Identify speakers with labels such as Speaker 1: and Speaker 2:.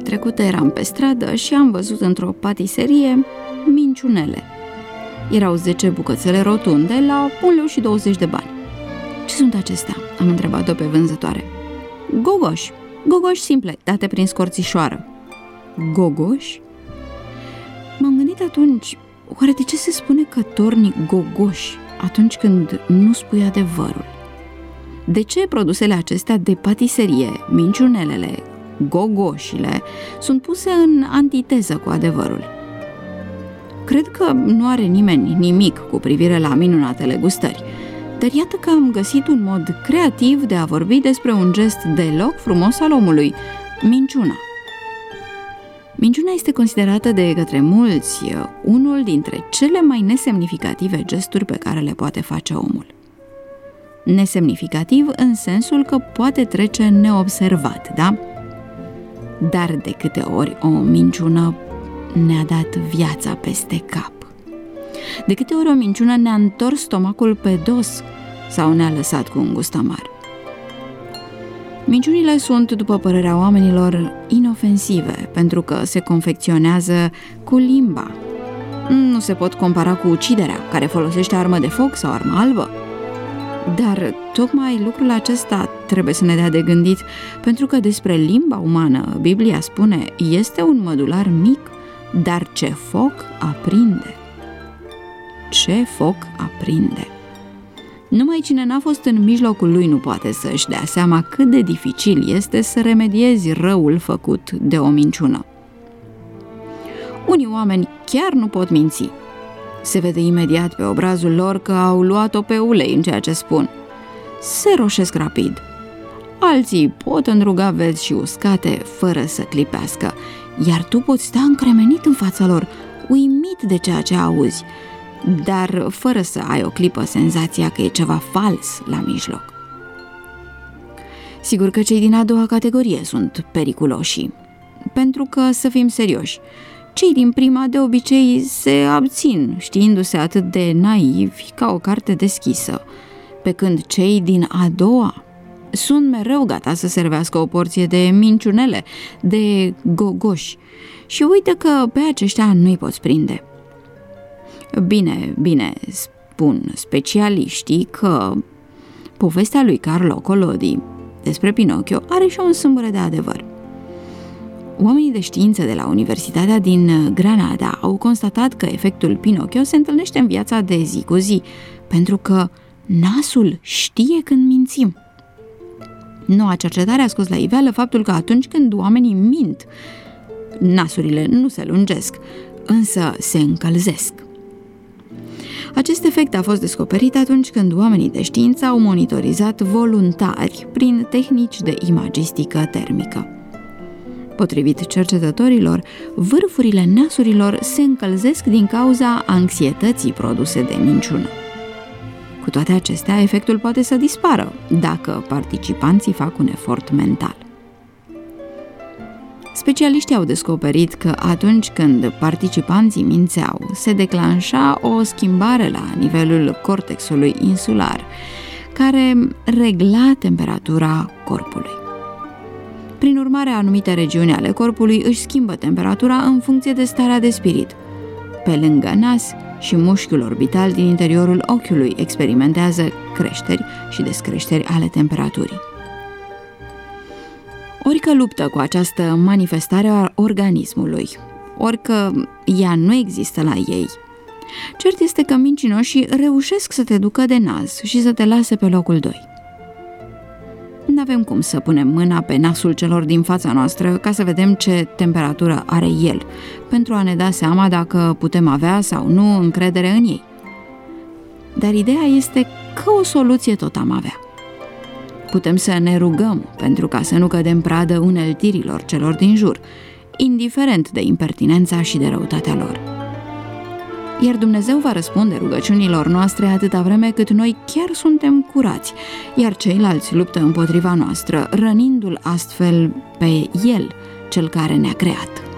Speaker 1: trecută eram pe stradă și am văzut într-o patiserie minciunele. Erau 10 bucățele rotunde la 1,20 lei de bani. Ce sunt acestea? Am întrebat-o pe vânzătoare. Gogoși. Gogoși simple, date prin scorțișoară. Gogoși? M-am gândit atunci, oare de ce se spune cătornic gogoși atunci când nu spui adevărul? De ce produsele acestea de patiserie, minciunelele, gogoșile, sunt puse în antiteză cu adevărul? Cred că nu are nimeni nimic cu privire la minunatele gustări, dar iată că am găsit un mod creativ de a vorbi despre un gest deloc frumos al omului, minciuna. Minciuna este considerată de către mulți unul dintre cele mai nesemnificative gesturi pe care le poate face omul. Nesemnificativ în sensul că poate trece neobservat, da? Dar de câte ori o minciună ne-a dat viața peste cap? De câte ori o minciună ne-a întors stomacul pe dos sau ne-a lăsat cu un gust amar? Minciunile sunt, după părerea oamenilor, inofensive, pentru că se confecționează cu limba. Nu se pot compara cu uciderea, care folosește armă de foc sau armă albă. Dar tocmai lucrul acesta trebuie să ne dea de gândit, pentru că despre limba umană, Biblia spune, este un mădular mic, dar ce foc aprinde. Ce foc aprinde. Numai cine n-a fost în mijlocul lui nu poate să-și dea seama cât de dificil este să remediezi răul făcut de o minciună. Unii oameni chiar nu pot minți. Se vede imediat pe obrazul lor că au luat-o pe ulei în ceea ce spun. Se roșesc rapid. Alții pot îndruga verzi și uscate fără să clipească, iar tu poți sta încremenit în fața lor, uimit de ceea ce auzi, dar fără să ai o clipă senzația că e ceva fals la mijloc. Sigur că cei din a doua categorie sunt periculoși, pentru că, să fim serioși, cei din prima de obicei se abțin, știindu-se atât de naivi ca o carte deschisă, pe când cei din a doua sunt mereu gata să servească o porție de minciunele, de gogoși, și uite că pe aceștia nu-i poți prinde. Bine, spun specialiștii că povestea lui Carlo Collodi despre Pinocchio are și un sâmbure de adevăr. Oamenii de știință de la Universitatea din Granada au constatat că efectul Pinocchio se întâlnește în viața de zi cu zi, pentru că nasul știe când mințim. Noua cercetare a scos la iveală faptul că atunci când oamenii mint, nasurile nu se lungesc, însă se încălzesc. Acest efect a fost descoperit atunci când oamenii de știință au monitorizat voluntari prin tehnici de imagistică termică. Potrivit cercetătorilor, vârfurile nasurilor se încălzesc din cauza anxietății produse de minciună. Cu toate acestea, efectul poate să dispară dacă participanții fac un efort mental. Specialiștii au descoperit că atunci când participanții mințeau, se declanșa o schimbare la nivelul cortexului insular, care regla temperatura corpului. Prin urmare, anumite regiuni ale corpului își schimbă temperatura în funcție de starea de spirit. Pe lângă nas, și mușchiul orbital din interiorul ochiului experimentează creșteri și descreșteri ale temperaturii. Orică luptă cu această manifestare a organismului, orică ea nu există la ei, cert este că mincinoșii reușesc să te ducă de nas și să te lase pe locul 2. N-avem cum să punem mâna pe nasul celor din fața noastră ca să vedem ce temperatură are el, pentru a ne da seama dacă putem avea sau nu încredere în ei. Dar ideea este că o soluție tot am avea. Putem să ne rugăm pentru ca să nu cădem pradă uneltirilor celor din jur, indiferent de impertinența și de răutatea lor. Iar Dumnezeu va răspunde rugăciunilor noastre atâta vreme cât noi chiar suntem curați, iar ceilalți luptă împotriva noastră, rănindu-L astfel pe El, Cel care ne-a creat.